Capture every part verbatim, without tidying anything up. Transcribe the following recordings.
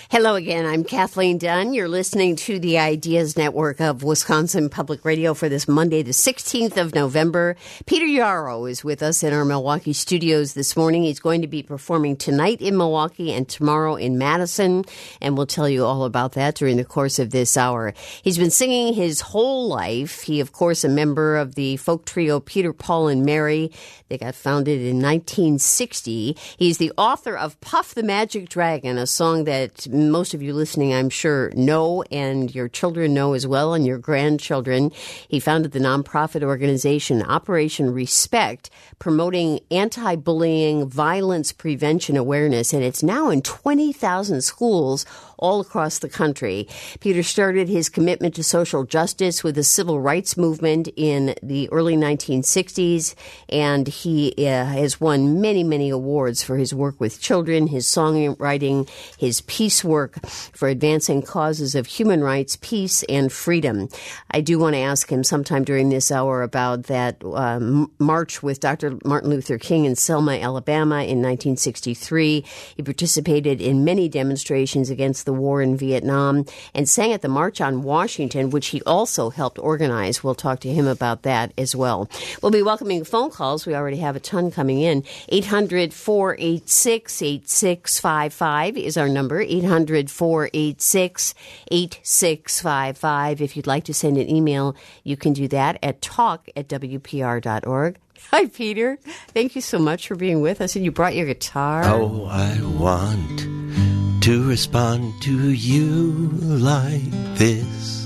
Hello again. I'm Kathleen Dunn. You're listening to the Ideas Network of Wisconsin Public Radio for this Monday, the sixteenth of November. Peter Yarrow is with us in our Milwaukee studios this morning. He's going to be performing tonight in Milwaukee and tomorrow in Madison, and we'll tell you all about that during the course of this hour. He's been singing his whole life. He, of course, a member of the folk trio Peter, Paul, and Mary. They got founded in nineteen sixty. He's the author of Puff the Magic Dragon, a song that most of you listening, I'm sure, know, and your children know as well, and your grandchildren. He founded the nonprofit organization Operation Respect, promoting anti-bullying, violence prevention awareness, and it's now in twenty thousand schools all across the country. Peter started his commitment to social justice with the civil rights movement in the early nineteen sixties, and he uh, has won many, many awards for his work with children, his songwriting, his peace work for advancing causes of human rights, peace, and freedom. I do want to ask him sometime during this hour about that um, march with Doctor Martin Luther King in Selma, Alabama in nineteen sixty-three. He participated in many demonstrations against the war in Vietnam and sang at the March on Washington, which he also helped organize. We'll talk to him about that as well. We'll be welcoming phone calls. We already have a ton coming in. eight hundred, four eight six, eight six five five is our number. eight hundred, four eight six, eight six five five. If you'd like to send an email, you can do that at talk at w p r dot org. Hi, Peter. Thank you so much for being with us. And you brought your guitar. Oh, I want to respond to you like this.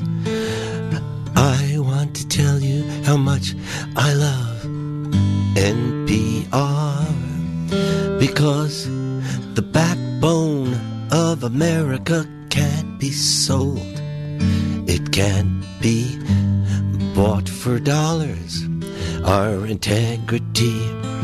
I want to tell you how much I love N P R, because the backbone of America can't be sold. It can't be bought for dollars. Our integrity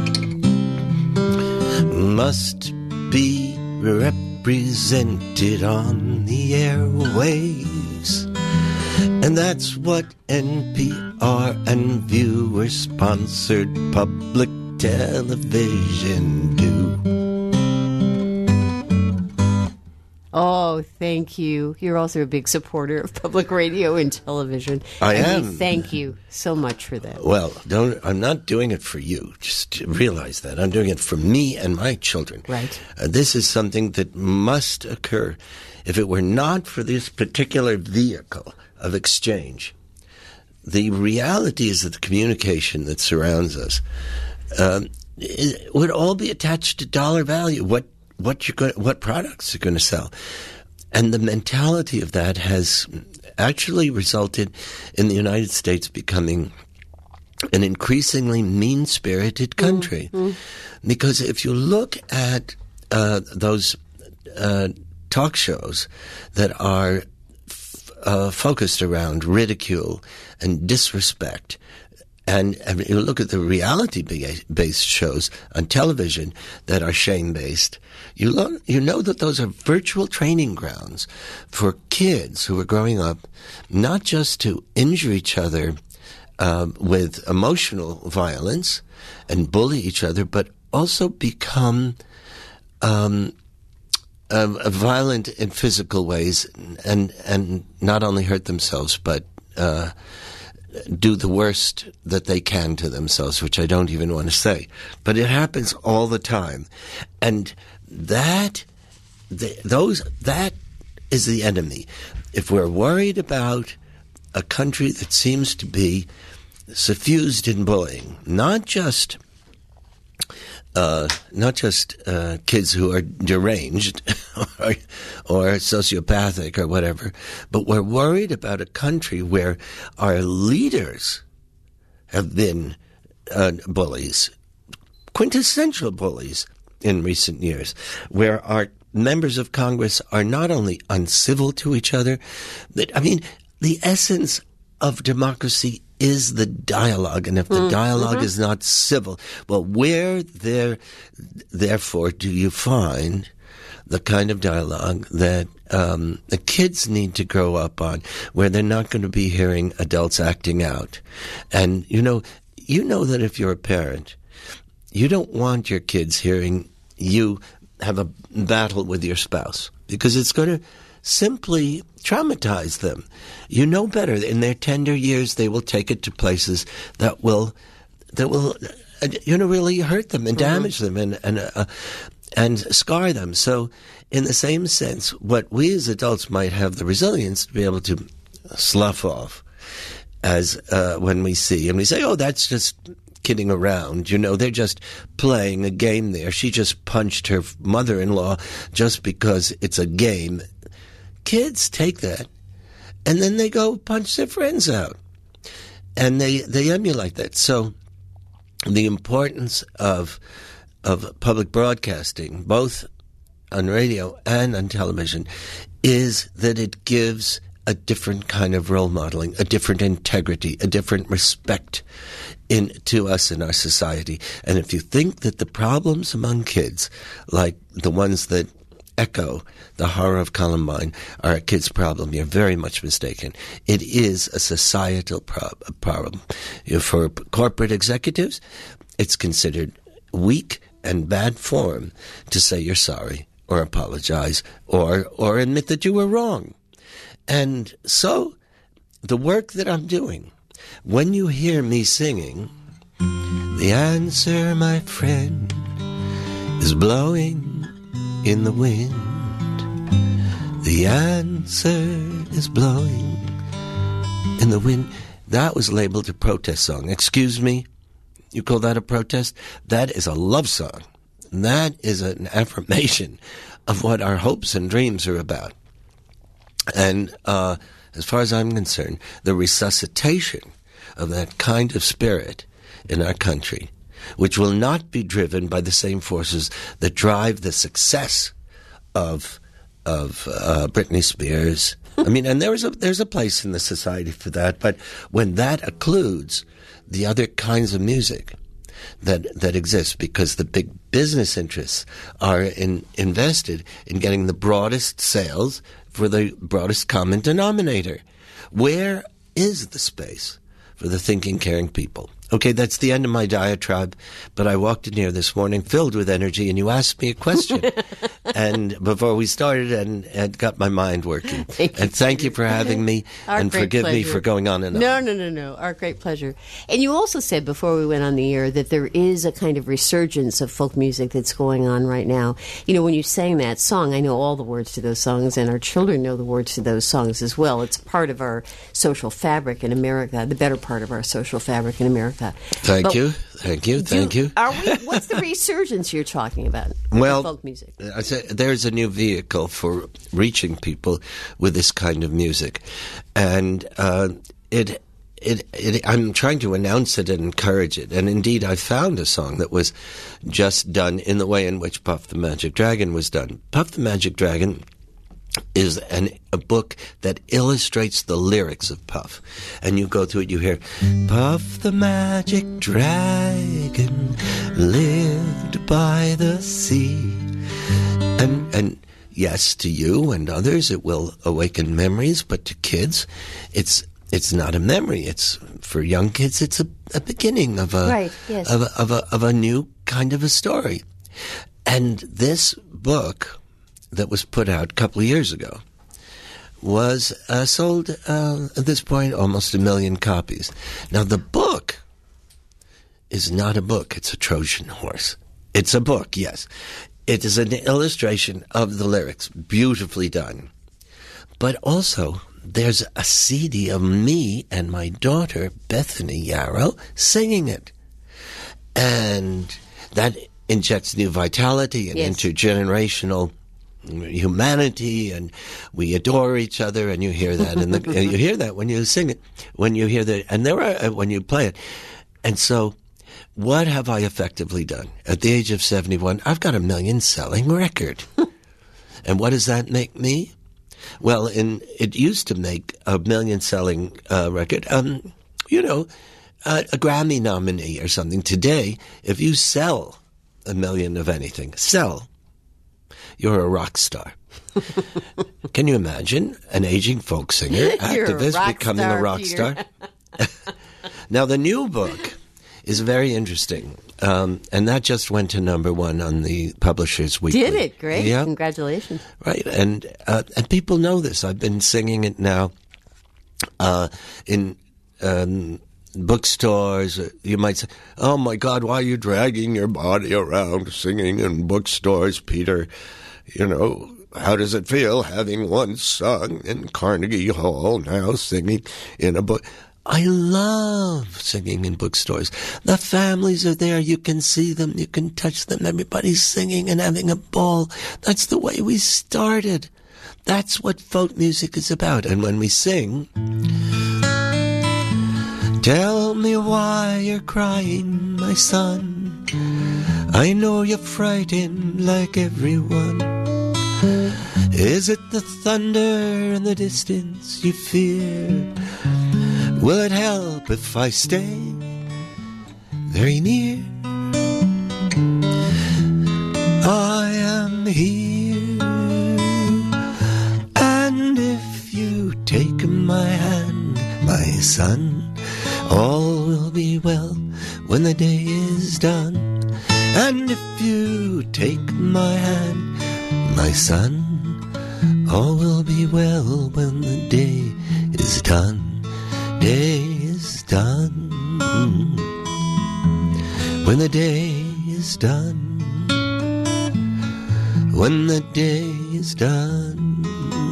must be represented on the airwaves. And that's what N P R and viewer-sponsored public television do. Oh, thank you. You're also a big supporter of public radio and television. I and am. We thank you so much for that. Well, don't, I'm not doing it for you. Just realize that. I'm doing it for me and my children. Right. Uh, this is something that must occur. If it were not for this particular vehicle of exchange, the reality is that the communication that surrounds us um, it would all be attached to dollar value. What what you're going, what products you're going to sell, and the mentality of that has actually resulted in the United States becoming an increasingly mean-spirited country. Mm-hmm. Because if you look at uh, those uh, talk shows that are f- uh, focused around ridicule and disrespect, and, and you look at the reality-based shows on television that are shame-based, you, lo- you know that those are virtual training grounds for kids who are growing up not just to injure each other uh, with emotional violence and bully each other, but also become um, uh, violent in physical ways and, and not only hurt themselves, but uh, do the worst that they can to themselves, which I don't even want to say. But it happens all the time. And that, the, those, that is the enemy. If we're worried about a country that seems to be suffused in bullying, not just uh, not just uh, kids who are deranged or, or sociopathic or whatever, but we're worried about a country where our leaders have been uh, bullies, quintessential bullies in recent years, where our members of Congress are not only uncivil to each other, but, I mean, the essence of democracy is the dialogue, and if the mm, dialogue mm-hmm. is not civil, well, where there, therefore, do you find the kind of dialogue that um, the kids need to grow up on, where they're not going to be hearing adults acting out? And, you know, you know that if you're a parent, you don't want your kids hearing you have a battle with your spouse. because it's going to simply traumatize them. You know better. In their tender years, they will take it to places that will, that will, uh, you know, really hurt them and damage mm-hmm. them and and uh, and scar them. So, in the same sense, what we as adults might have the resilience to be able to slough off, as uh, when we see and we say, "Oh, that's just kidding around." You know, they're just playing a game there. She just punched her mother-in-law just because it's a game. Kids take that, and then they go punch their friends out, and they they emulate that. So, the importance of of public broadcasting, both on radio and on television, is that it gives a different kind of role modeling, a different integrity, a different respect in to us in our society. And if you think that the problems among kids, like the ones that echo the horror of Columbine, are a kid's problem, you're very much mistaken. It is a societal prob- problem. You know, for corporate executives, it's considered weak and bad form to say you're sorry or apologize or or admit that you were wrong. And so, the work that I'm doing, when you hear me singing, the answer, my friend, is blowing in the wind. The answer is blowing in the wind. That was labeled a protest song. Excuse me? You call that a protest? That is a love song. That is an affirmation of what our hopes and dreams are about. And uh, as far as I'm concerned, the resuscitation of that kind of spirit in our country, which will not be driven by the same forces that drive the success of of uh, Britney Spears. I mean, and there is a there's a place in the society for that, but when that occludes the other kinds of music that that exist, because the big business interests are in, invested in getting the broadest sales for the broadest common denominator. Where is the space for the thinking, caring people? Okay, that's the end of my diatribe, but I walked in here this morning filled with energy, and you asked me a question and before we started, and, and got my mind working. Thank and you, thank you for having me, Our and forgive pleasure. me for going on and on. No, no, no, no. Our great pleasure. And you also said before we went on the air that there is a kind of resurgence of folk music that's going on right now. You know, when you sang that song, I know all the words to those songs, and our children know the words to those songs as well. It's part of our social fabric in America, the better part of our social fabric in America. Thank but you, thank you, thank do, you. Are we? What's the resurgence you're talking about? Well, folk music. I say there's a new vehicle for reaching people with this kind of music, and uh, it, it, it. I'm trying to announce it and encourage it. And indeed, I found a song that was just done in the way in which Puff the Magic Dragon was done. Puff the Magic Dragon is an, a book that illustrates the lyrics of Puff. And you go through it, you hear, Puff the Magic Dragon lived by the sea. And, and yes, to you and others, it will awaken memories, but to kids, it's it's not a memory. It's, for young kids, it's a, a beginning of a, right, yes. of, a, of, a, of a new kind of a story. And this book that was put out a couple of years ago was uh, sold uh, at this point almost a million copies. Now, the book is not a book. It's a Trojan horse. It's a book, yes. It is an illustration of the lyrics, beautifully done. But also, there's a C D of me and my daughter, Bethany Yarrow, singing it. And that injects new vitality and yes. intergenerational humanity, and we adore each other, and you hear that in the you hear that when you sing it, when you hear that, and there are when you play it. And so, what have I effectively done? At the age of seventy-one, I've got a million selling record. And what does that make me? Well, in it used to make a million selling uh, record, um, you know, uh, a Grammy nominee or something. Today, if you sell a million of anything, sell, you're a rock star. Can you imagine an aging folk singer, activist, a rock becoming star, a rock Peter. star? Now, the new book is very interesting. Um, and that just went to number one on the Publishers Weekly. Did it? Great. Yeah. Congratulations. Right. And uh, and people know this. I've been singing it now uh, in um, bookstores. You might say, oh, my God, why are you dragging your body around singing in bookstores, Peter? You know, how does it feel having once sung in Carnegie Hall, now singing in a book? I love singing in bookstores. The families are there. You can see them. You can touch them. Everybody's singing and having a ball. That's the way we started. That's what folk music is about. And when we sing, tell me why you're crying, my son. I know you're frightened like everyone. Is it the thunder in the distance you fear? Will it help if I stay very near? I am here, and if you take my hand, my son, all will be well when the day is done. And if you take my hand, my son, all will be well when the day is done. Day is done. When the day is done. When the day is done.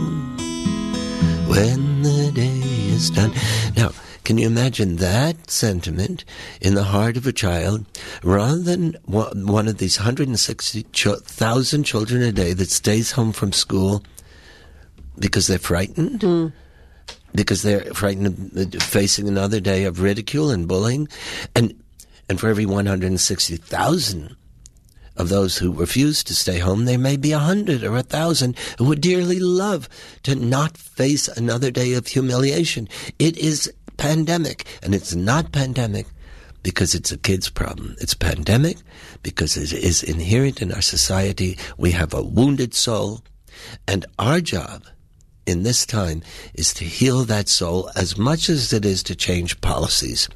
When the day is done. Now, can you imagine that sentiment in the heart of a child rather than one of these one hundred sixty thousand children a day that stays home from school because they're frightened? Mm. Because they're frightened of facing another day of ridicule and bullying. And and for every one hundred sixty thousand of those who refuse to stay home, there may be a hundred or a thousand who would dearly love to not face another day of humiliation. It is pandemic, and it's not pandemic because it's a kid's problem. It's pandemic because it is inherent in our society. We have a wounded soul, and our job in this time is to heal that soul as much as it is to change policies.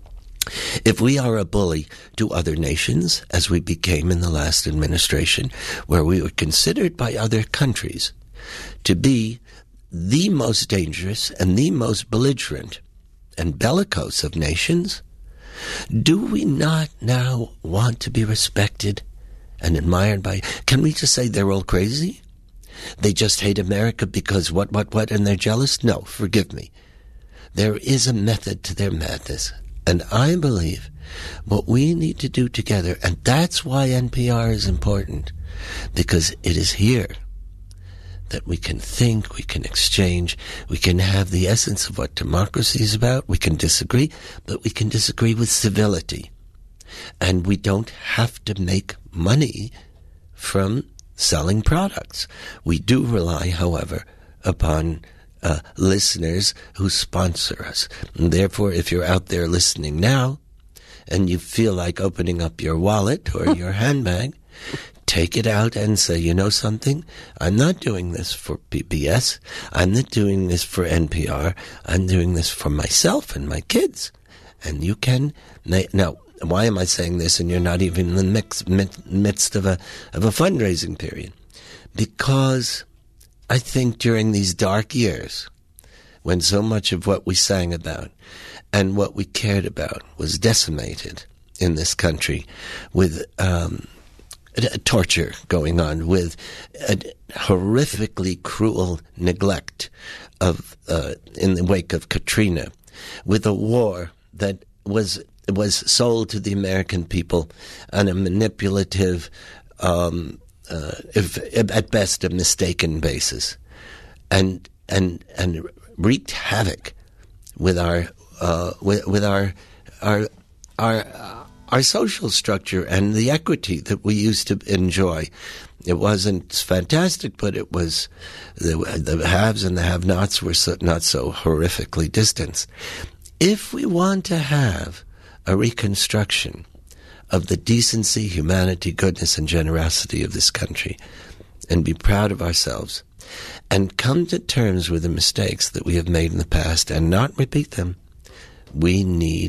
If we are a bully to other nations, as we became in the last administration, where we were considered by other countries to be the most dangerous and the most belligerent and bellicose of nations, do we not now want to be respected and admired by... Can we just say they're all crazy? They just hate America because what, what, what, and they're jealous? No, forgive me. There is a method to their madness. And I believe what we need to do together, and that's why N P R is important, because it is here that we can think, we can exchange, we can have the essence of what democracy is about. We can disagree, but we can disagree with civility. And we don't have to make money from selling products. We do rely, however, upon uh, listeners who sponsor us. And therefore, if you're out there listening now and you feel like opening up your wallet or your handbag, take it out and say, you know something? I'm not doing this for P B S. I'm not doing this for N P R. I'm doing this for myself and my kids. And you can... Now, why am I saying this and you're not even in the mix, midst of a of a fundraising period? Because I think during these dark years, when so much of what we sang about and what we cared about was decimated in this country with um, torture going on, with a horrifically cruel neglect of uh, in the wake of Katrina, with a war that was was sold to the American people on a manipulative, um, uh, if, at best, a mistaken basis, and and and wreaked havoc with our uh, with, with our our our uh, our social structure and the equity that we used to enjoy. It wasn't fantastic, but it was the, the haves and the have-nots were so, not so horrifically distanced. If we want to have a reconstruction of the decency, humanity, goodness, and generosity of this country, and be proud of ourselves, and come to terms with the mistakes that we have made in the past and not repeat them, we need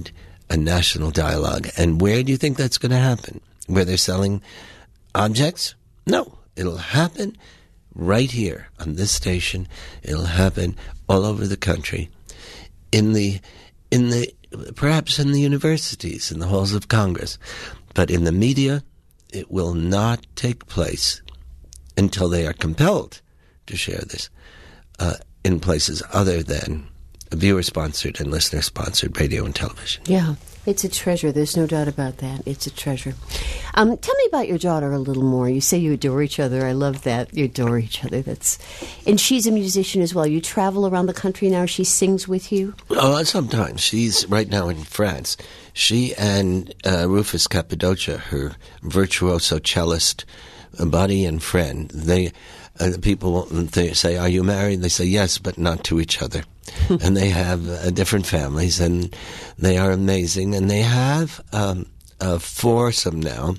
a national dialogue. And where do you think that's going to happen? Where they're selling objects? No. It'll happen right here on this station. It'll happen all over the country. In the, in the, perhaps in the universities, in the halls of Congress. But in the media, it will not take place until they are compelled to share this uh, in places other than viewer-sponsored and listener-sponsored radio and television. Yeah, it's a treasure. There's no doubt about that. It's a treasure. Um, tell me about your daughter a little more. You say you adore each other. I love that. You adore each other. That's, and she's a musician as well. You travel around the country now. She sings with you? Oh, sometimes. She's right now in France. She and uh, Rufus Cappadocia, her virtuoso cellist buddy and friend, they uh, people they say, "Are you married?" They say, "Yes, but not to each other." And they have uh, different families, and they are amazing. And they have um, a foursome now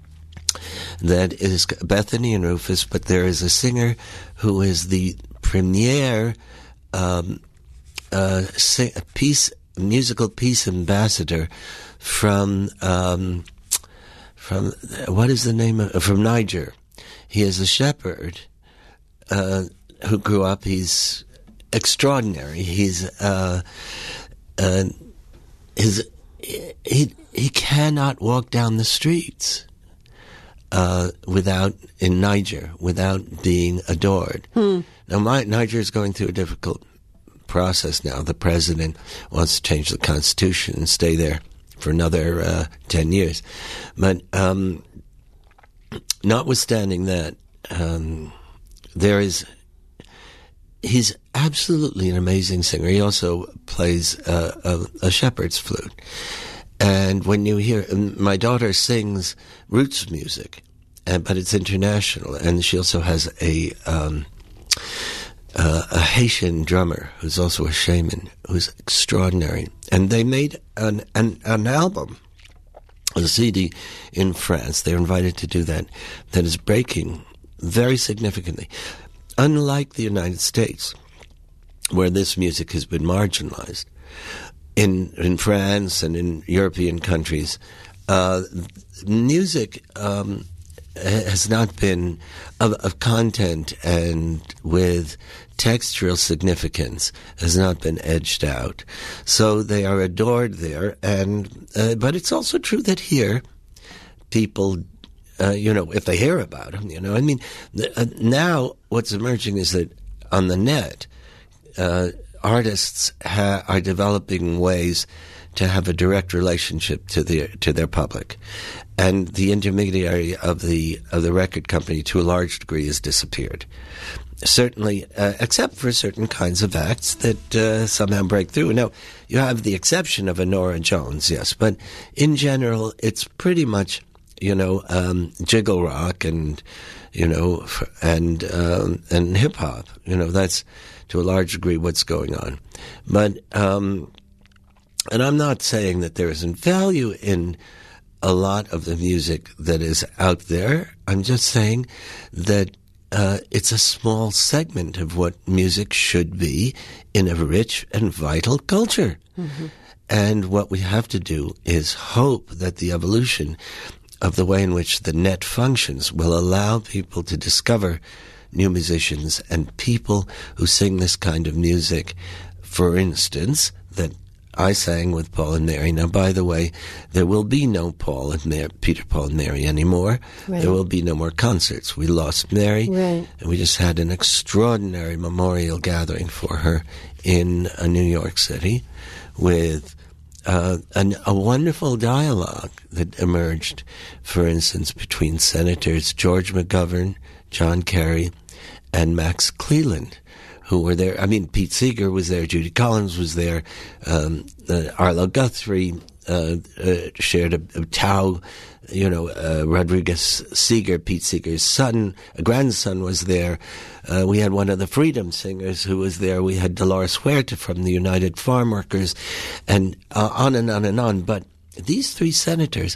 that is Bethany and Rufus, but there is a singer who is the premier um, uh, sing- peace musical peace ambassador from um, from what is the name of from Niger. He is a shepherd uh, who grew up. He's extraordinary. He's uh, uh, his he he cannot walk down the streets uh, without in Niger without being adored. Hmm. Now, my, Niger is going through a difficult process now. The president wants to change the constitution and stay there for another uh, ten years, but um, notwithstanding that, um, there is. He's absolutely an amazing singer. He also plays uh, a, a shepherd's flute. And when you hear, my daughter sings roots music, and, but it's international. And she also has a um, uh, a Haitian drummer who's also a shaman who's extraordinary. And they made an an, an album, a C D in France. They're invited to do that. That is breaking very significantly. Unlike the United States, where this music has been marginalized, in in France and in European countries, uh, music um, has not been of, of content and with textural significance has not been edged out. So they are adored there, and uh, but it's also true that here people. Uh, you know, if they hear about them, you know, I mean, uh, now what's emerging is that on the net, uh, artists ha- are developing ways to have a direct relationship to their to their public, and the intermediary of the of the record company, to a large degree, has disappeared. Certainly, uh, except for certain kinds of acts that uh, somehow break through. Now, you have the exception of a Norah Jones, yes, but in general, it's pretty much. You know, um, jiggle rock and, you know, and um, and hip hop. You know, that's to a large degree what's going on. But, um, and I'm not saying that there isn't value in a lot of the music that is out there. I'm just saying that uh, it's a small segment of what music should be in a rich and vital culture. Mm-hmm. And what we have to do is hope that the evolution of the way in which the net functions will allow people to discover new musicians and people who sing this kind of music. For instance, that I sang with Paul and Mary. Now, by the way, there will be no Paul and Mary, Peter, Paul and Mary anymore. Right. There will be no more concerts. We lost Mary, right. And we just had an extraordinary memorial gathering for her in uh, New York City with Uh, an, a wonderful dialogue that emerged, for instance, between Senators George McGovern, John Kerry, and Max Cleland, who were there. I mean, Pete Seeger was there, Judy Collins was there, um, uh, Arlo Guthrie uh, uh, shared a, a Tao, you know, uh, Rodriguez Seeger, Pete Seeger's son, a grandson was there. Uh, we had one of the Freedom Singers who was there. We had Dolores Huerta from the United Farm Workers, and uh, on and on and on. But these three senators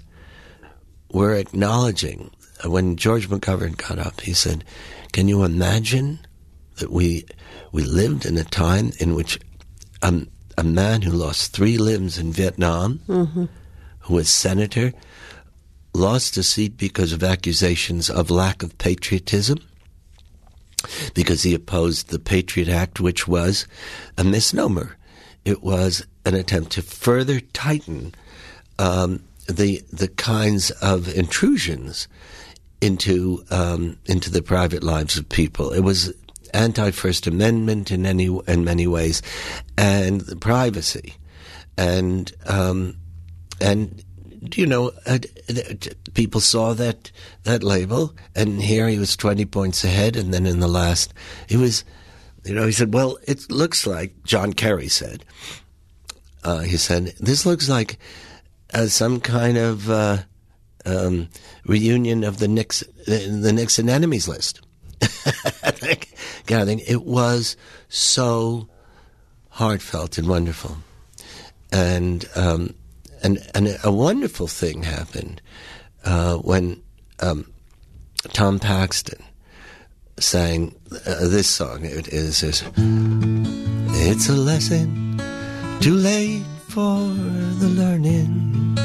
were acknowledging, uh, when George McGovern got up, he said, can you imagine that we we lived in a time in which um, a man who lost three limbs in Vietnam, mm-hmm. who was senator, lost a seat because of accusations of lack of patriotism, because he opposed the Patriot Act, which was a misnomer. It was an attempt to further tighten um, the the kinds of intrusions into um, into the private lives of people. It was anti-First Amendment in any in many ways, and the privacy, and um, and you know, uh, people saw that that label, and here he was twenty points ahead, and then in the last, he was, you know, he said, "Well, it looks like," John Kerry said, uh, he said, "this looks like uh, some kind of uh, um, reunion of the Nixon, the Nixon enemies list." I think, God, I think it was so heartfelt and wonderful, and um, and and a wonderful thing happened uh, when um, Tom Paxton sang uh, this song. It is, is "It's a lesson too late for the learning,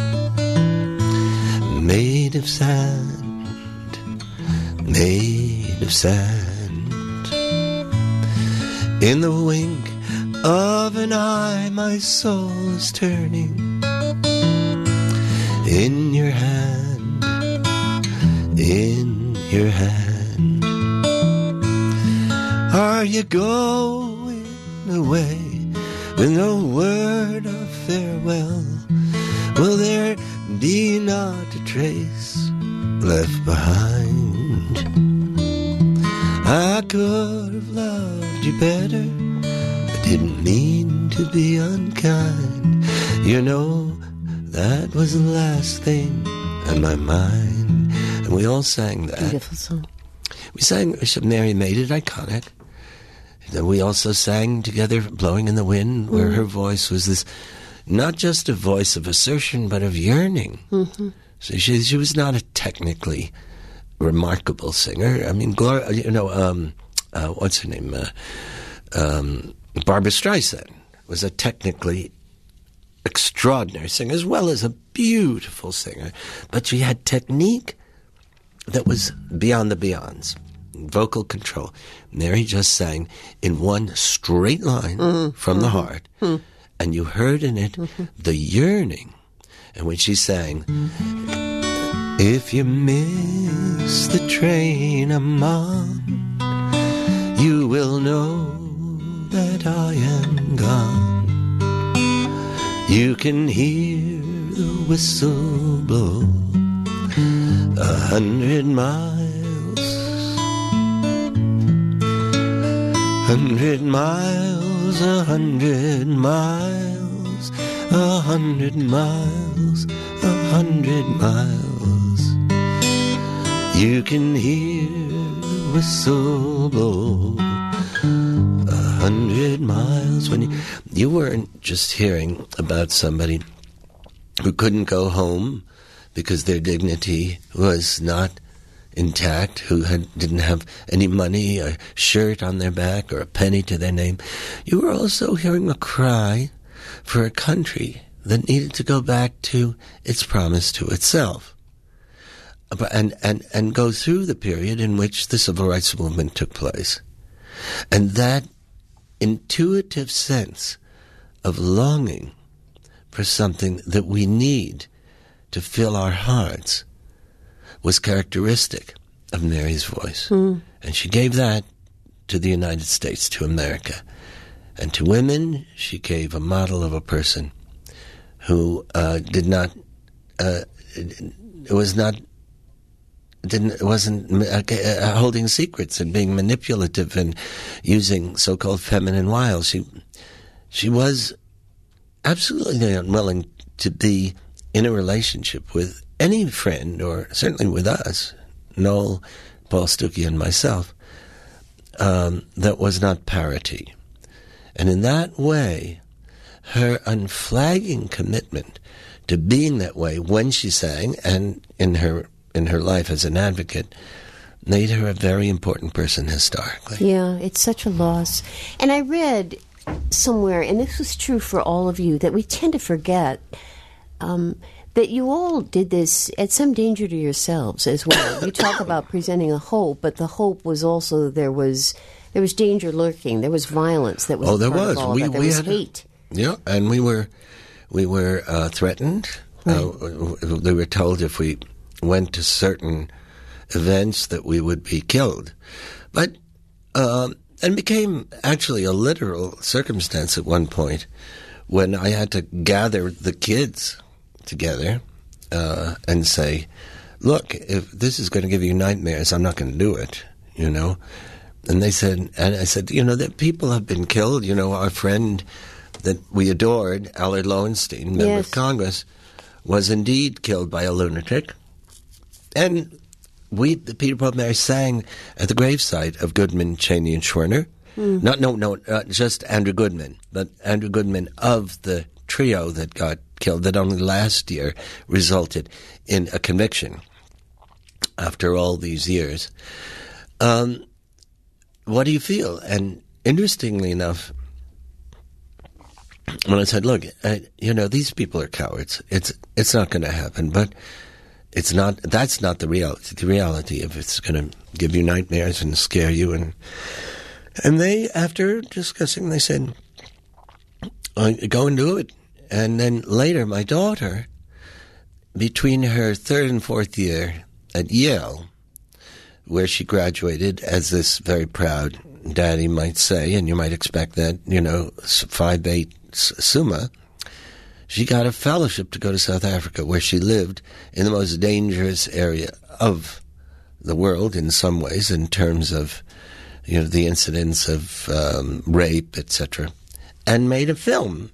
made of sand, made of sand. In the wink of an eye, my soul is turning. In your hand, in your hand. Are you going away with no word of farewell? Will there be not a trace left behind? I could have loved you better, I didn't mean to be unkind. You know, that was the last thing on my mind. And we all sang that. Beautiful song. We sang Mary Made It iconic. And we also sang together Blowing in the Wind, where mm. her voice was this, not just a voice of assertion, but of yearning. Mm-hmm. So she, she was not a technically remarkable singer. I mean, Gloria, you know, um, uh, what's her name? Uh, um, Barbra Streisand was a technically extraordinary singer, as well as a beautiful singer. But she had technique that was beyond the beyonds. Vocal control. Mary just sang in one straight line mm-hmm. from mm-hmm. the heart. Mm-hmm. And you heard in it mm-hmm. the yearning. And when she sang, if you miss the train I'm on, you will know that I am gone. You can hear the whistle blow a hundred miles, hundred miles, a hundred miles, a hundred miles, a hundred miles. You can hear the whistle blow a hundred miles. When you, you weren't just hearing about somebody who couldn't go home because their dignity was not intact, who had, didn't have any money, a shirt on their back, or a penny to their name. You were also hearing a cry for a country that needed to go back to its promise to itself. And, and, and go through the period in which the civil rights movement took place. And that intuitive sense of longing for something that we need to fill our hearts was characteristic of Mary's voice. Mm. And she gave that to the United States, to America. And to women, she gave a model of a person who uh, did not, uh, it was not, didn't wasn't uh, holding secrets and being manipulative and using so-called feminine wiles. She she was absolutely unwilling to be in a relationship with any friend, or certainly with us, Noel, Paul Stuckey, and myself, um, that was not parity. And in that way, her unflagging commitment to being that way when she sang, and in her in her life as an advocate, made her a very important person historically. Yeah, it's such a loss. And I read somewhere, and this was true for all of you, that we tend to forget um, that you all did this at some danger to yourselves as well. You talk about presenting a hope, but the hope was also there was there was danger lurking. There was violence that was oh, there part was. of all we, of that. There we was had, hate. Yeah, and we were we were uh, threatened. Right. Uh, they were told if we went to certain events that we would be killed. But um, and became actually a literal circumstance at one point when I had to gather the kids together uh, and say, look, if this is going to give you nightmares, I'm not going to do it, you know. And they said, and I said, you know, that people have been killed. You know, our friend that we adored, Allard Lowenstein, member yes. of Congress, was indeed killed by a lunatic. And we, the Peter Paul and Mary, sang at the gravesite of Goodman, Cheney, and Schwerner. Mm. Not, no, no, not just Andrew Goodman, but Andrew Goodman of the trio that got killed, that only last year resulted in a conviction after all these years. Um, what do you feel? And interestingly enough, when I said, look, uh, you know, these people are cowards. It's it's not going to happen, but it's not. That's not the reality. The reality, if it's going to give you nightmares and scare you, and and they, after discussing, they said, uh, go and do it. And then later, my daughter, between her third and fourth year at Yale, where she graduated as this very proud daddy might say, and you might expect that, you know, five eight Summa, she got a fellowship to go to South Africa, where she lived in the most dangerous area of the world in some ways, in terms of, you know, the incidents of um, rape, et cetera, and made a film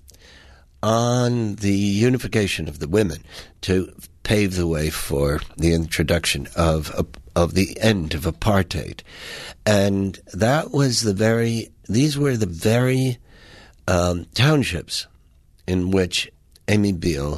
on the unification of the women to pave the way for the introduction of a, of the end of apartheid. And that was the very, these were the very um, townships in which Amy Beale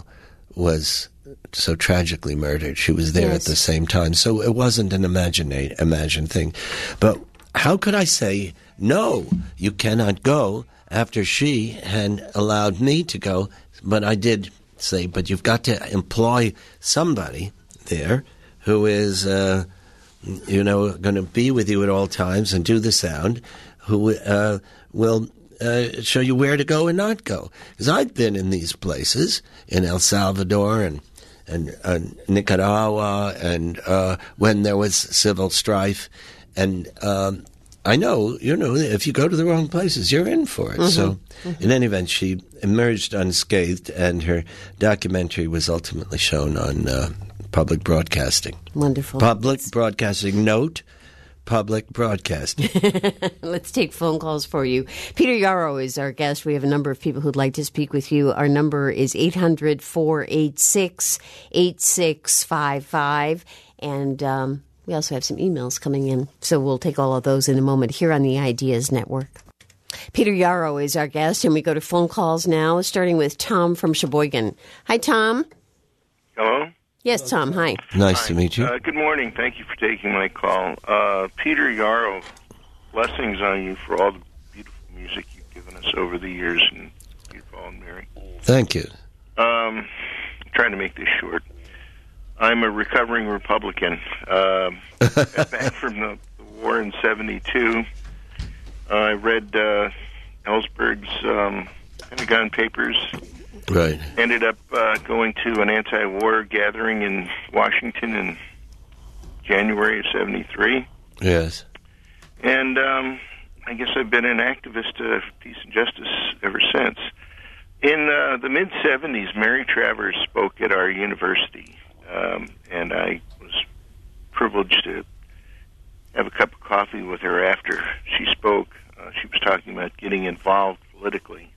was so tragically murdered. She was there yes. at the same time. So it wasn't an imaginate, imagined thing. But how could I say, no, you cannot go, after she had allowed me to go? But I did say, but you've got to employ somebody there who is, uh, you know, going to be with you at all times and do the sound, who uh, will uh, show you where to go and not go. Because I've been in these places, in El Salvador and and uh, Nicaragua, and uh, when there was civil strife, and um, I know, you know, if you go to the wrong places, you're in for it. Mm-hmm. So, mm-hmm. in any event, she emerged unscathed, and her documentary was ultimately shown on uh, public broadcasting. Wonderful. Public broadcasting. Note, public broadcasting. Let's take phone calls for you. Peter Yarrow is our guest. We have a number of people who'd like to speak with you. Our number is eight hundred, four eight six, eight six five five. And um, we also have some emails coming in, so we'll take all of those in a moment here on the Ideas Network. Peter Yarrow is our guest, and we go to phone calls now, starting with Tom from Sheboygan. Hi, Tom. Hello? Yes, Tom. Hi. Nice Hi. to meet you. Uh, good morning. Thank you for taking my call. Uh, Peter Yarrow, blessings on you for all the beautiful music you've given us over the years, and Peter Paul and Mary. Thank you. Um, I'm trying to make this short. I'm a recovering Republican. Uh, got back from the, the war in seventy-two. Uh, I read uh, Ellsberg's um, Pentagon Papers. Right. Ended up uh, going to an anti-war gathering in Washington in January of seventy-three. Yes. And um, I guess I've been an activist of peace and justice ever since. In uh, the mid-seventies, Mary Travers spoke at our university, um, and I was privileged to have a cup of coffee with her after she spoke. Uh, she was talking about getting involved politically,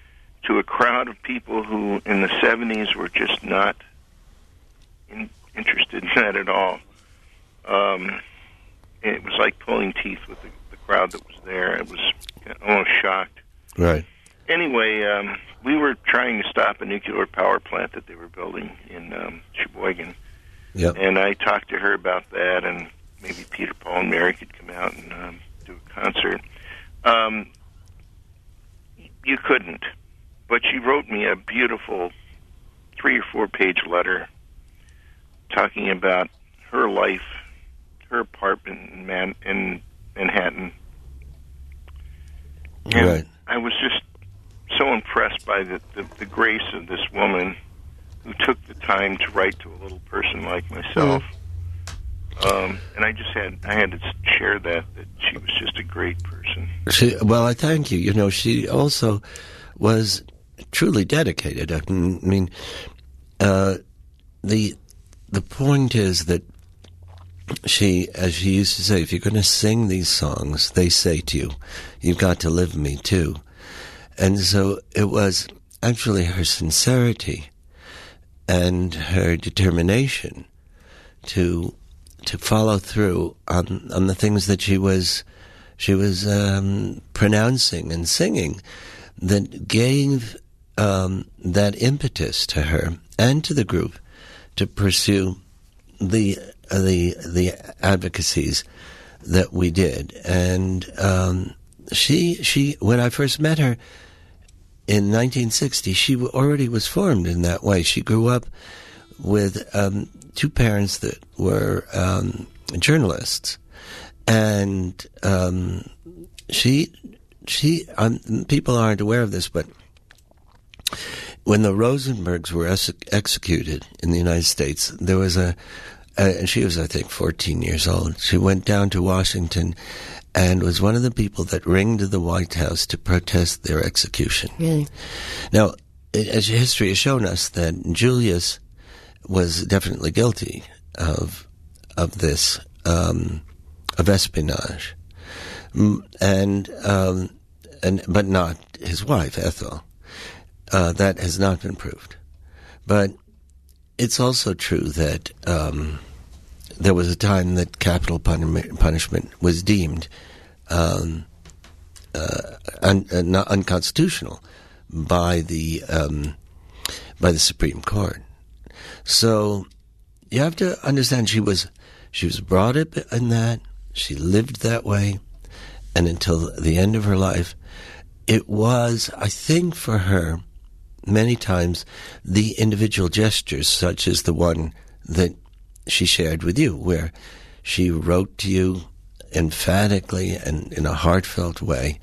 to a crowd of people who in the seventies were just not in, interested in that at all. Um, it was like pulling teeth with the, the crowd that was there. It was almost shocked. Right. Anyway, um, we were trying to stop a nuclear power plant that they were building in um, Sheboygan. Yep. And I talked to her about that, and maybe Peter, Paul, and Mary could come out and um, do a concert. Um, you couldn't. But she wrote me a beautiful three or four page letter talking about her life, her apartment in, Man- in Manhattan. And right. I was just so impressed by the, the, the grace of this woman who took the time to write to a little person like myself. Mm. Um, and I just had I had to share that, that she was just a great person. She, well, I thank you. You know, she also was truly dedicated. I mean, uh, the the point is that she, as she used to say, if you're going to sing these songs, they say to you, you've got to live me too. And so it was actually her sincerity and her determination to to follow through on on the things that she was she was um, pronouncing and singing that gave um, that impetus to her and to the group to pursue the uh, the the advocacies that we did. And um, she she when I first met her in nineteen sixty, she already was formed in that way. She grew up with um, two parents that were um, journalists, and um, she she um, people aren't aware of this, but when the Rosenbergs were ex- executed in the United States, there was a, a she was I think fourteen years old. She went down to Washington and was one of the people that ringed the White House to protest their execution. Really? Now, as history has shown us, that Julius was definitely guilty of of this um, of espionage, and um, and but not his wife Ethel. Uh, that has not been proved, but it's also true that um, there was a time that capital pun- punishment was deemed um, uh, un- uh, unconstitutional by the um, by the Supreme Court. So you have to understand she was she was brought up in that, she lived that way, and until the end of her life, it was, I think, for her, many times the individual gestures, such as the one that she shared with you, where she wrote to you emphatically and in a heartfelt way.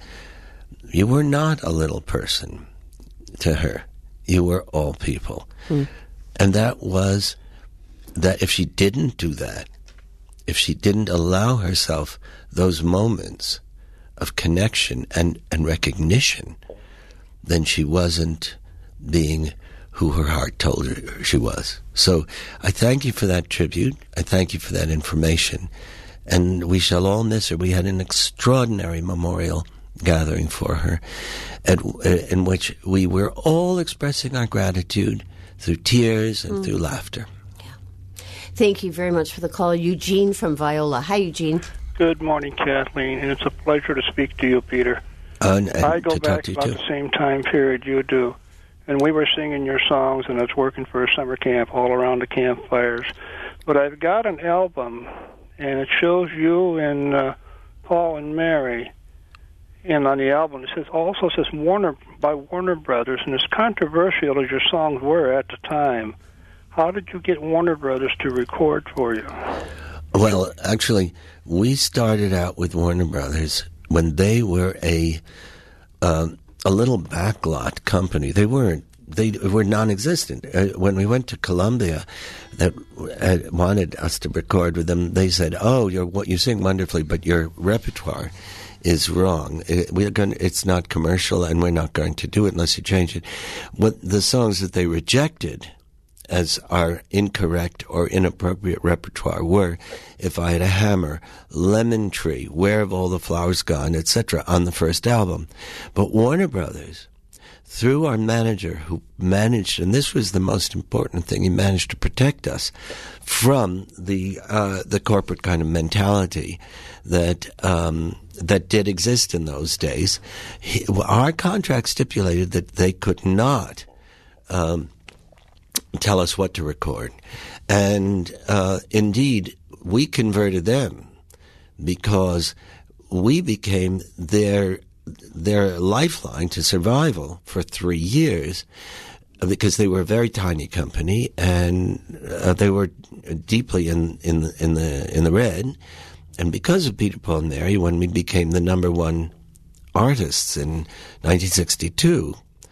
You were not a little person to her. You were all people. Mm. And that was that if she didn't do that, if she didn't allow herself those moments of connection and, and recognition, then she wasn't being who her heart told her she was. So I thank you for that tribute. I thank you for that information. And we shall all miss her. We had an extraordinary memorial gathering for her at, in which we were all expressing our gratitude through tears and mm. through laughter. Yeah. Thank you very much for the call. Eugene from Viola. Hi, Eugene. Good morning, Kathleen, and it's a pleasure to speak to you, Peter. Uh, and, and I go to back talk to you about too. the same time period you do. And we were singing your songs, and I was working for a summer camp all around the campfires. But I've got an album, and it shows you and uh, Paul and Mary. And on the album, it says also says Warner by Warner Brothers, and as controversial as your songs were at the time, how did you get Warner Brothers to record for you? Well, actually, we started out with Warner Brothers when they were a um, a little backlot company. They weren't. They were non-existent. Uh, when we went to Columbia, that uh, wanted us to record with them, they said, "Oh, you're you sing wonderfully, but your repertoire is wrong. It, we're going. It's not commercial, and we're not going to do it unless you change it." What the songs that they rejected as our incorrect or inappropriate repertoire were If I Had a Hammer, Lemon Tree, Where Have All the Flowers Gone, et cetera on the first album. But Warner Brothers, through our manager who managed, and this was the most important thing, he managed to protect us from the uh, the corporate kind of mentality that um, that did exist in those days. He, our contract stipulated that they could not um, tell us what to record. And uh, indeed, we converted them because we became their their lifeline to survival for three years because they were a very tiny company and uh, they were deeply in, in, the, in, the, in the red. And because of Peter, Paul and Mary, when we became the number one artists in nineteen sixty-two,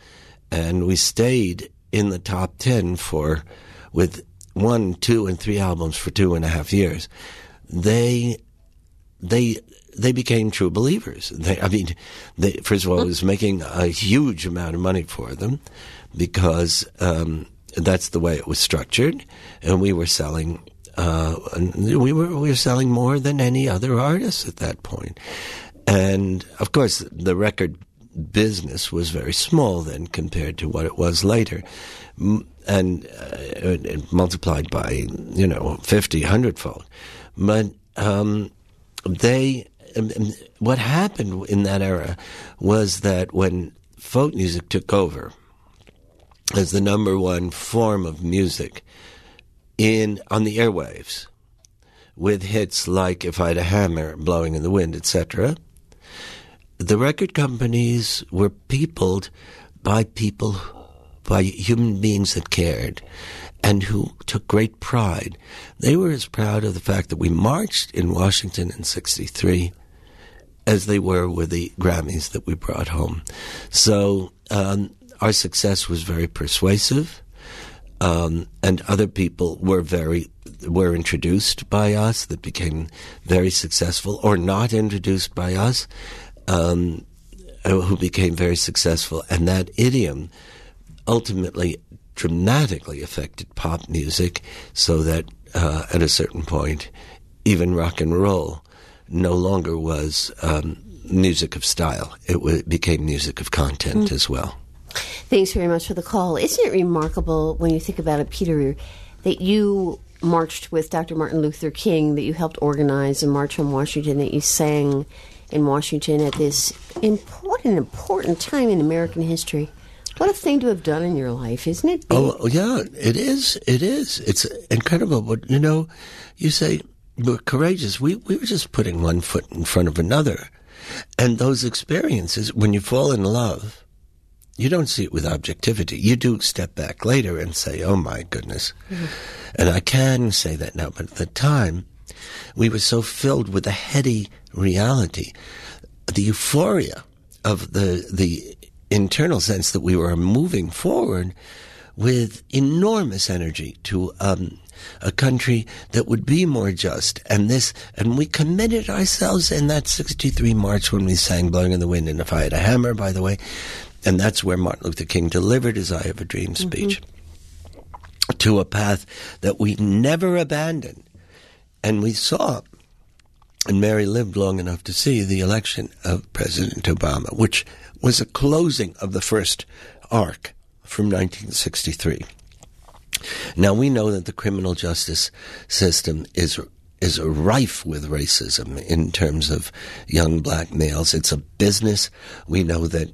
and we stayed in the top ten for with one, two, and three albums for two and a half years, they they they became true believers. They, I mean, they, first of all, it was making a huge amount of money for them because um, that's the way it was structured, and we were selling. Uh, we were we were selling more than any other artist at that point, and of course the record business was very small then compared to what it was later, and uh, it, it multiplied by you know fifty, hundredfold. But um, they, um, what happened in that era was that when folk music took over as the number one form of music in on the airwaves, with hits like "If I Had a Hammer," "Blowing in the Wind," et cetera, the record companies were peopled by people, by human beings that cared and who took great pride. They were as proud of the fact that we marched in Washington in sixty-three as they were with the Grammys that we brought home. So um, our success was very persuasive. Um, and other people were very were introduced by us that became very successful, or not introduced by us, um, who became very successful. And that idiom ultimately dramatically affected pop music, so that uh, at a certain point, even rock and roll no longer was um, music of style. It w- became music of content mm. as well. Thanks very much for the call. Isn't it remarkable when you think about it, Peter, that you marched with Doctor Martin Luther King, that you helped organize a March on Washington, that you sang in Washington at this important, important time in American history? What a thing to have done in your life, isn't it? Big? Oh, yeah, it is. It is. It's incredible. But, you know, you say we're courageous. We, we were just putting one foot in front of another. And those experiences, when you fall in love, you don't see it with objectivity. You do step back later and say, oh, my goodness. Mm-hmm. And I can say that now. But at the time, we were so filled with the heady reality, the euphoria of the the internal sense that we were moving forward with enormous energy to um, a country that would be more just. And this, and we committed ourselves in that sixty-three March when we sang "Blowing in the Wind" and "If I Had a Hammer," by the way. And that's where Martin Luther King delivered his "I Have a Dream" speech, mm-hmm. to a path that we never abandoned. And we saw, and Mary lived long enough to see, the election of President Obama, which was a closing of the first arc from nineteen sixty-three. Now, we know that the criminal justice system is is rife with racism in terms of young black males. It's a business. We know that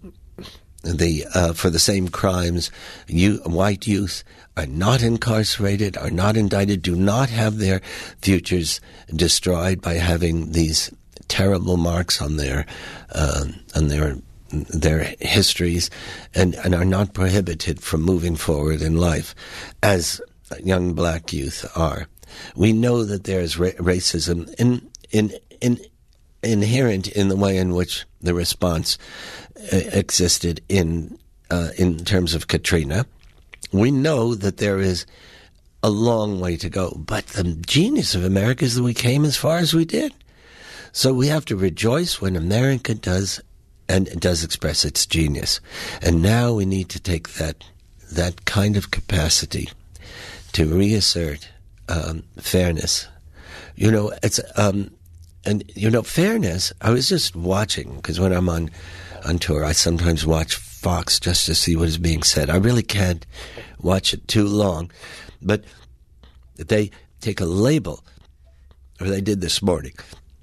the uh, for the same crimes, you, white youth are not incarcerated, are not indicted, do not have their futures destroyed by having these terrible marks on their uh, on their their histories, and, and are not prohibited from moving forward in life, as young black youth are. We know that there is ra- racism in in in inherent in the way in which the response uh, existed in uh, in terms of Katrina. We know that there is a long way to go, but the genius of America is that we came as far as we did. So we have to rejoice when America does and does express its genius. And now we need to take that that kind of capacity to reassert um, fairness. You know, it's um, and you know fairness. I was just watching, because when I'm on on tour, I sometimes watch Fox just to see what is being said. I really can't watch it too long, but they take a label, or they did this morning,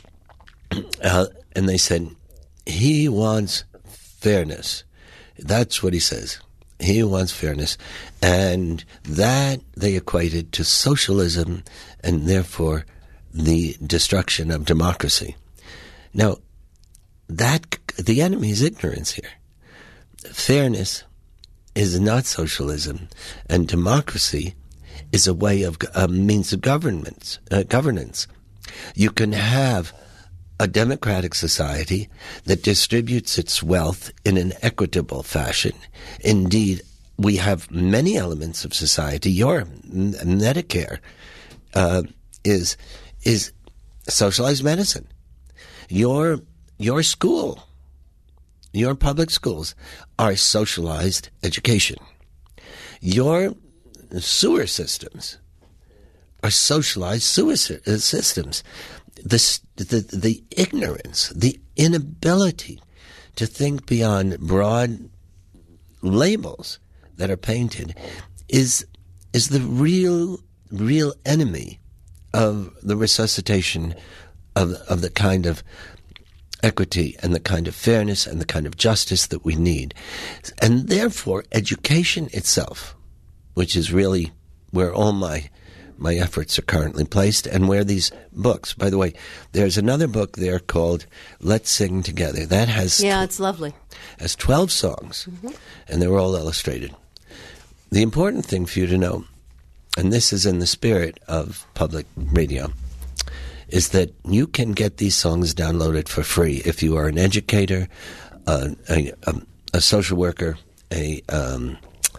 uh, and they said, he wants fairness. That's what he says. He wants fairness. And that they equated to socialism and therefore the destruction of democracy. Now, that the enemy is ignorance here. Fairness is not socialism, and democracy is a way of a means of government, uh, governance. You can have a democratic society that distributes its wealth in an equitable fashion. Indeed, we have many elements of society. Your Medicare uh, is is socialized medicine. Your your school, your public schools are socialized education. Your sewer systems are socialized sewer systems. The, the, the ignorance, the inability to think beyond broad labels that are painted is is the real real enemy of the resuscitation of of the kind of equity and the kind of fairness and the kind of justice that we need. And therefore, education itself, which is really where all my my efforts are currently placed, and where these books, by the way, there's another book there called Let's Sing Together. That has yeah, it's lovely. Has twelve songs, mm-hmm. and they're all illustrated. The important thing for you to know, and this is in the spirit of public radio, is that you can get these songs downloaded for free if you are an educator, uh, a, a, a social worker, a um,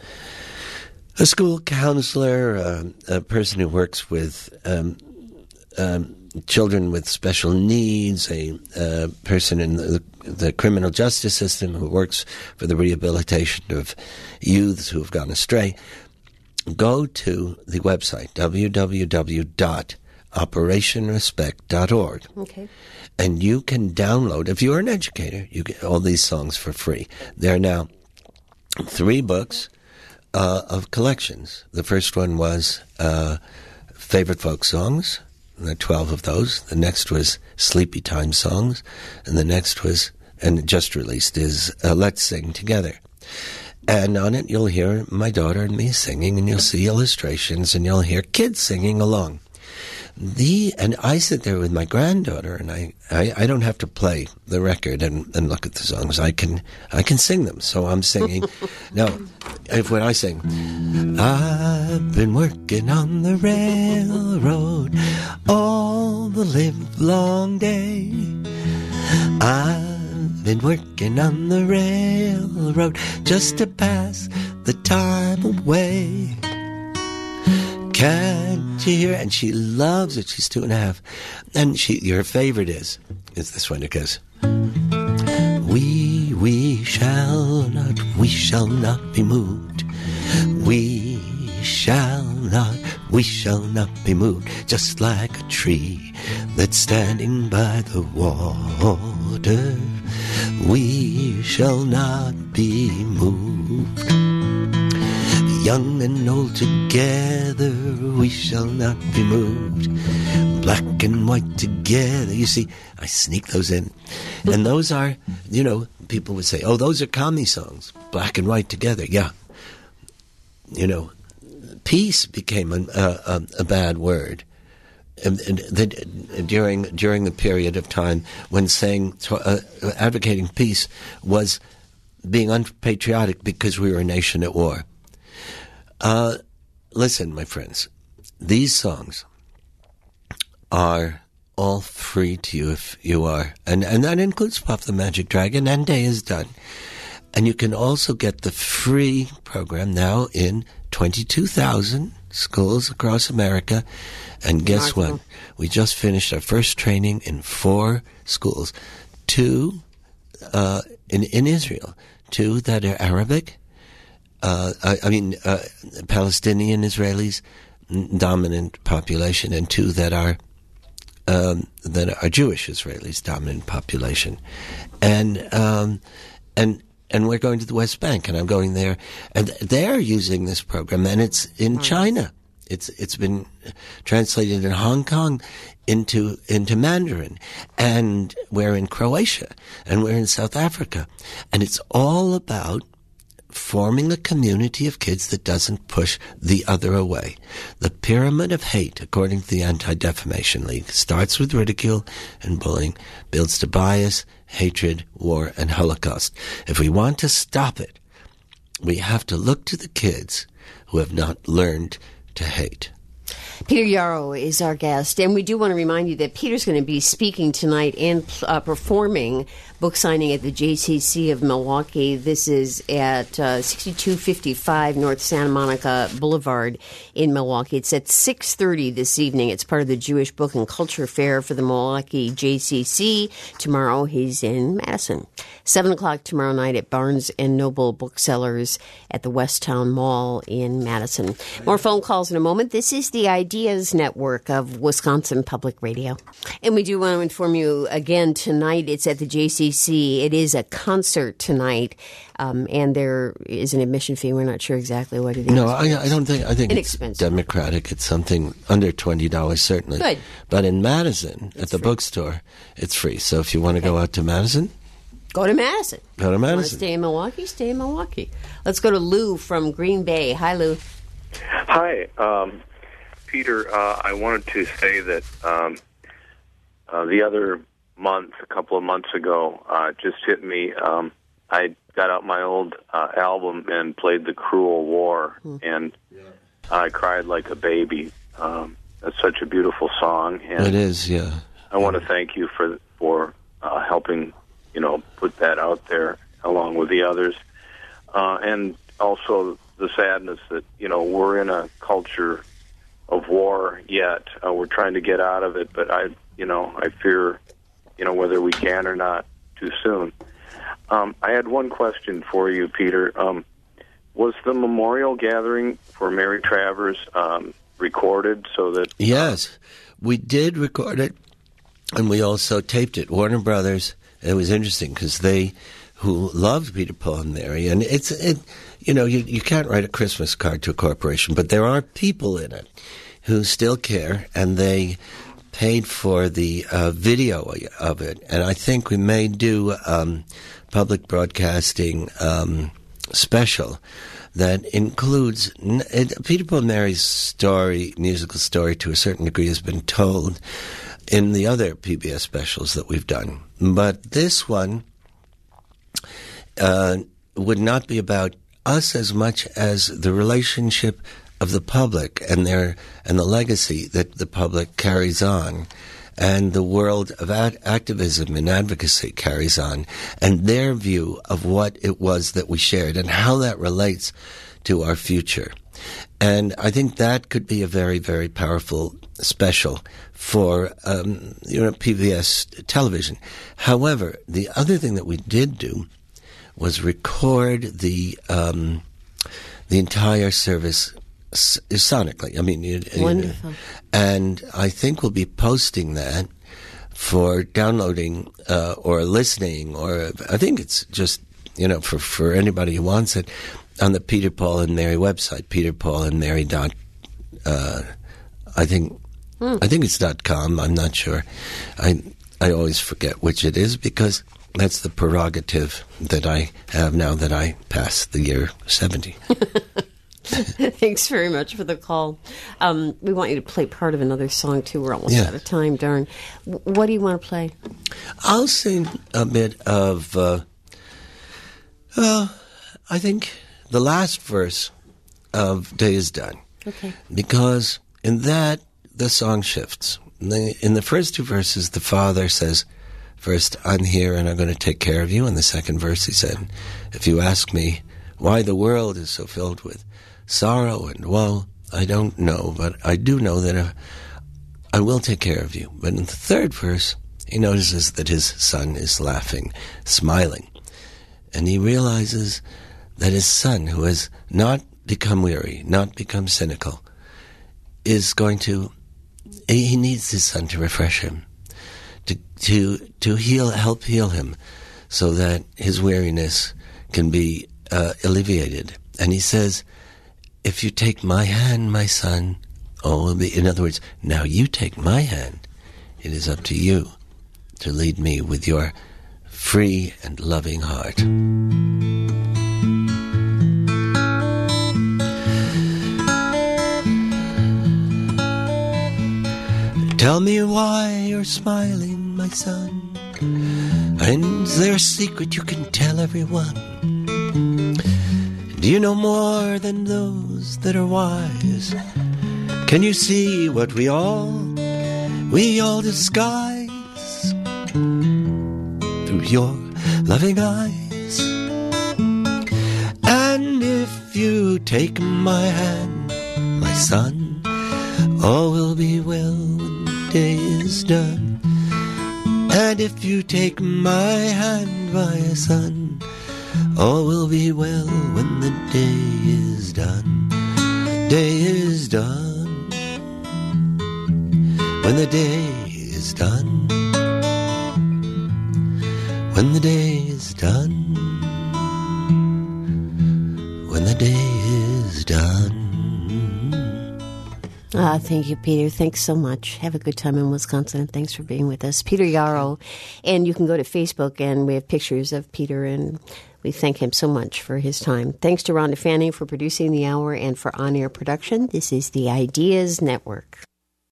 a school counselor, uh, a person who works with um, um, children with special needs, a uh, person in the, the criminal justice system who works for the rehabilitation of youths who have gone astray. Go to the website, w w w dot operation respect dot org. Okay. And you can download, if you're an educator, you get all these songs for free. There are now three books Uh, of collections. The first one was uh, favorite folk songs. There are twelve of those. The next was sleepy time songs, and the next was, and just released, is uh, Let's Sing Together. And on it, you'll hear my daughter and me singing, and you'll see illustrations, and you'll hear kids singing along. The and I sit there with my granddaughter, and I, I, I don't have to play the record and, and look at the songs. I can I can sing them. So I'm singing. Now, if when I sing, I've been working on the railroad all the livelong day. I've been working on the railroad just to pass the time away. Can't you hear? And she loves it. She's two and a half. And she, your favorite is, is this one. It goes, We, we shall not, we shall not be moved. We shall not, we shall not be moved. Just like a tree that's standing by the water. We shall not be moved. Young and old together, we shall not be moved. Black and white together. You see, I sneak those in. And those are, you know, people would say, oh, those are commie songs. Black and white together, yeah. You know, peace became a, a, a bad word. And, and the, during during the period of time when saying, uh, advocating peace was being unpatriotic because we were a nation at war. Uh, listen, my friends, these songs are all free to you if you are, and, and that includes Puff the Magic Dragon and Day is Done. And you can also get the free program now in twenty-two thousand schools across America. And guess what? We just finished our first training in four schools. Two uh, in, in Israel, two that are Arabic. Uh, I, I mean, uh, Palestinian Israelis, dominant population, and two that are um, that are Jewish Israelis, dominant population, and um, and and we're going to the West Bank, and I'm going there, and they're using this program, and it's in China. It's it's been translated in Hong Kong into into Mandarin, and we're in Croatia, and we're in South Africa, and it's all about forming a community of kids that doesn't push the other away. The pyramid of hate, according to the Anti-Defamation League, starts with ridicule and bullying, builds to bias hatred, war, and Holocaust. If we want to stop it, we have to look to the kids who have not learned to hate. Peter Yarrow is our guest, and we do want to remind you that Peter's going to be speaking tonight and uh, performing book signing at the J C C of Milwaukee. This is at uh, sixty-two fifty-five North Santa Monica Boulevard in Milwaukee. It's at six thirty this evening. It's part of the Jewish Book and Culture Fair for the Milwaukee J C C. Tomorrow he's in Madison. seven o'clock tomorrow night at Barnes and Noble Booksellers at the Westtown Mall in Madison. More phone calls in a moment. This is the Ideas Network of Wisconsin Public Radio. And we do want to inform you again tonight. It's at the J C C. It is a concert tonight, um, and there is an admission fee. We're not sure exactly what it is. No, I, I don't think. I think it's Inexpensive. democratic. It's something under twenty dollars, certainly. Good. But in Madison, It's at the free. bookstore, it's free. So if you want to go out to Madison, Go to Madison. go to Want to Madison. stay in Milwaukee? Stay in Milwaukee. Let's go to Lou from Green Bay. Hi, Lou. Hi, um, Peter. Uh, I wanted to say that um, uh, the other month, a couple of months ago, uh, just hit me. Um, I got out my old uh, album and played The Cruel War, Hmm. and I cried like a baby. Um, that's such a beautiful song, and It is, yeah. I want to thank you for for uh, helping, you know, put that out there along with the others, uh, and also the sadness that, you know, we're in a culture of war yet. Uh, we're trying to get out of it, but I, you know, I fear, you know, whether we can or not too soon. Um, I had one question for you, Peter. Um, was the memorial gathering for Mary Travers um, recorded so that... Yes, we did record it, and we also taped it. Warner Brothers. It was interesting because they, who loved Peter, Paul, and Mary, and it's, it, you know, you, you can't write a Christmas card to a corporation, but there are people in it who still care, and they paid for the uh, video of it. And I think we may do um, public broadcasting um, special that includes it, Peter, Paul, and Mary's story, musical story, to a certain degree, has been told in the other P B S specials that we've done. But this one uh, would not be about us as much as the relationship of the public and their and the legacy that the public carries on, and the world of ad- activism and advocacy carries on, and their view of what it was that we shared and how that relates to our future. And I think that could be a very, very powerful special for um, you know, P B S television. However, the other thing that we did do was record the um, the entire service s- sonically. I mean, you, Wonderful. You know, and I think we'll be posting that for downloading uh, or listening, or I think it's just, you know, for, for anybody who wants it, on the Peter, Paul, and Mary website, peter paul and mary dot uh, I think Hmm. I think it's dot com. I'm not sure. I I always forget which it is because that's the prerogative that I have now that I passed the year seventy. Thanks very much for the call. Um, we want you to play part of another song, too. We're almost Yeah. out of time, darn. W- what do you want to play? I'll sing a bit of, uh, uh, I think, the last verse of Day is Done. Okay. Because in that, the song shifts. In the, in the first two verses, the father says, first, I'm here and I'm going to take care of you. In the second verse, he said, if you ask me why the world is so filled with sorrow and woe, I don't know, but I do know that uh, I will take care of you. But in the third verse, he notices that his son is laughing, smiling. And he realizes that his son, who has not become weary, not become cynical, is going to, he needs his son to refresh him, to to to heal, help heal him, so that his weariness can be uh, alleviated. And he says, if you take my hand, my son, oh, in other words, now you take my hand, it is up to you to lead me with your free and loving heart. Tell me why you're smiling, my son. And is there a secret you can tell everyone? Do you know more than those that are wise? Can you see what we all, we all disguise through your loving eyes? And if you take my hand, my son, all will be well when the day is done. And if you take my hand, my son, all will be well when the day is done. Day is done. When the day is done. When the day is done. When the day is done. Ah, thank you, Peter. Thanks so much. Have a good time in Wisconsin, and thanks for being with us. Peter Yarrow. And you can go to Facebook, and we have pictures of Peter, and we thank him so much for his time. Thanks to Rhonda Fanning for producing the hour and for on-air production. This is the Ideas Network.